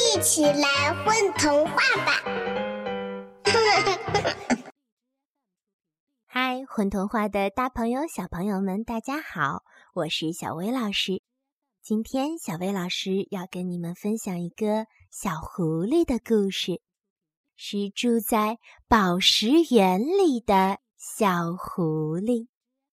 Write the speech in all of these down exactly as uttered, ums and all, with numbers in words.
一起来混童话吧！ 嗨，混童话的大朋友小朋友们大家好，我是小薇老师。今天小薇老师要跟你们分享一个小狐狸的故事，是住在宝石园里的小狐狸。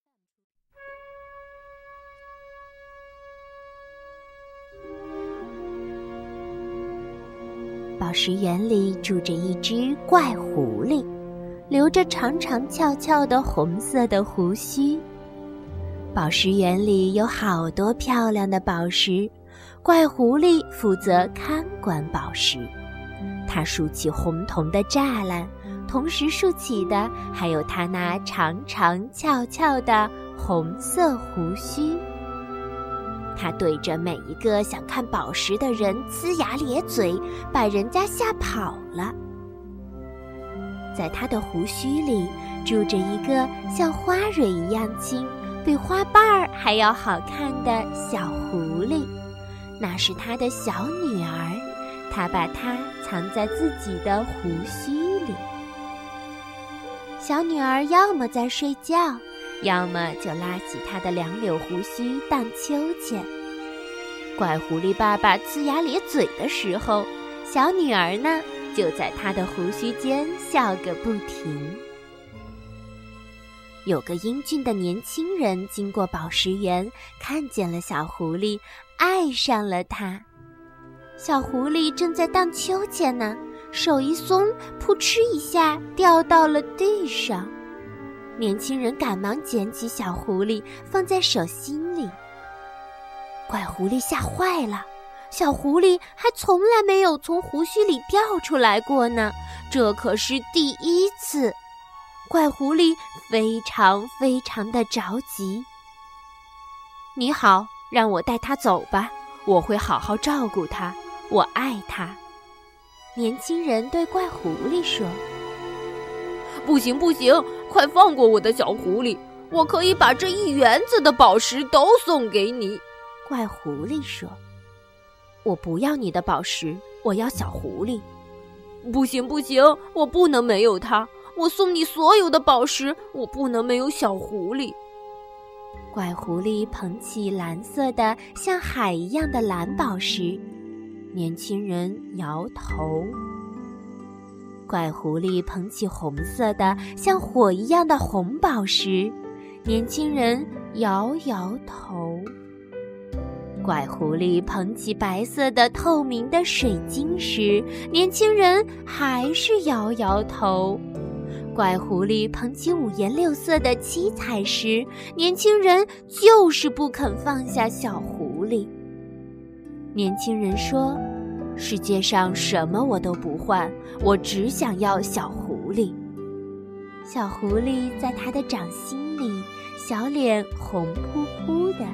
宝石园里住着一只怪狐狸，留着长长翘翘的红色的胡须。宝石园里有好多漂亮的宝石，怪狐狸负责看管宝石。他竖起红铜的栅栏，同时竖起的还有他那长长翘翘的红色胡须。他对着每一个想看宝石的人呲牙咧嘴，把人家吓跑了。在他的胡须里住着一个像花蕊一样轻，比花瓣儿还要好看的小狐狸，那是他的小女儿，他把它藏在自己的胡须里。小女儿要么在睡觉，要么就拉起他的两绺胡须荡秋千。怪狐狸爸爸呲牙咧嘴的时候，小女儿呢就在他的胡须间笑个不停。有个英俊的年轻人经过宝石园，看见了小狐狸，爱上了它。小狐狸正在荡秋千呢，手一松，扑哧一下掉到了地上。年轻人赶忙捡起小狐狸，放在手心里。怪狐狸吓坏了，小狐狸还从来没有从胡须里掉出来过呢，这可是第一次。怪狐狸非常非常的着急。你好，让我带它走吧，我会好好照顾它，我爱它。年轻人对怪狐狸说。 不行不行，快放过我的小狐狸，我可以把这一园子的宝石都送给你。 怪狐狸说。我不要你的宝石，我要小狐狸。 不行不行，我不能没有它，我送你所有的宝石，我不能没有小狐狸。 怪狐狸捧起蓝色的像海一样的蓝宝石，年轻人摇头。怪狐狸捧起红色的像火一样的红宝石，年轻人摇摇头。怪狐狸捧起白色的透明的水晶石，年轻人还是摇摇头。怪狐狸捧起五颜六色的七彩石，年轻人就是不肯放下小狐狸。年轻人说，世界上什么我都不换，我只想要小狐狸。小狐狸在他的掌心里，小脸红扑扑的。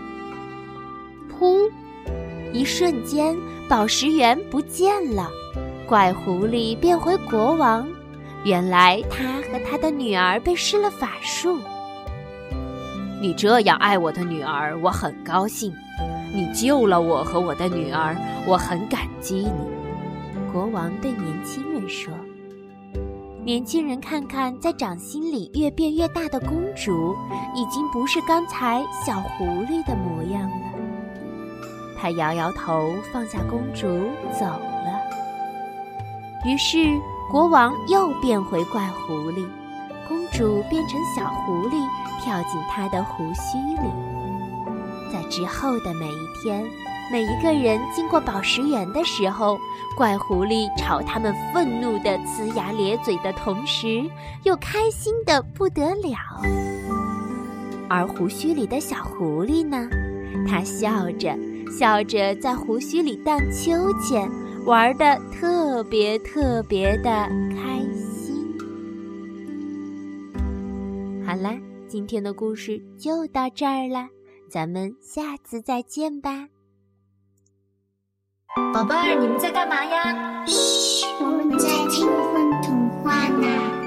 噗！一瞬间，宝石园不见了，怪狐狸变回国王。原来他和他的女儿被施了法术。 你这样爱我的女儿，我很高兴。你救了我和我的女儿，我很感激你。 国王对年轻人说。年轻人看看在掌心里越变越大的公主，已经不是刚才小狐狸的模样了。他摇摇头，放下公主走了。于是国王又变回怪狐狸，公主变成小狐狸，跳进他的胡须里。在之后的每一天，每一个人经过宝石园的时候，怪狐狸朝他们愤怒地呲牙咧嘴的同时，又开心得不得了。而胡须里的小狐狸呢，它笑着笑着在胡须里荡秋千，玩得特别特别的开心。好啦，今天的故事就到这儿了，咱们下次再见吧。 宝贝儿，你们在干嘛呀？ 嘘，我们在听混童话呢。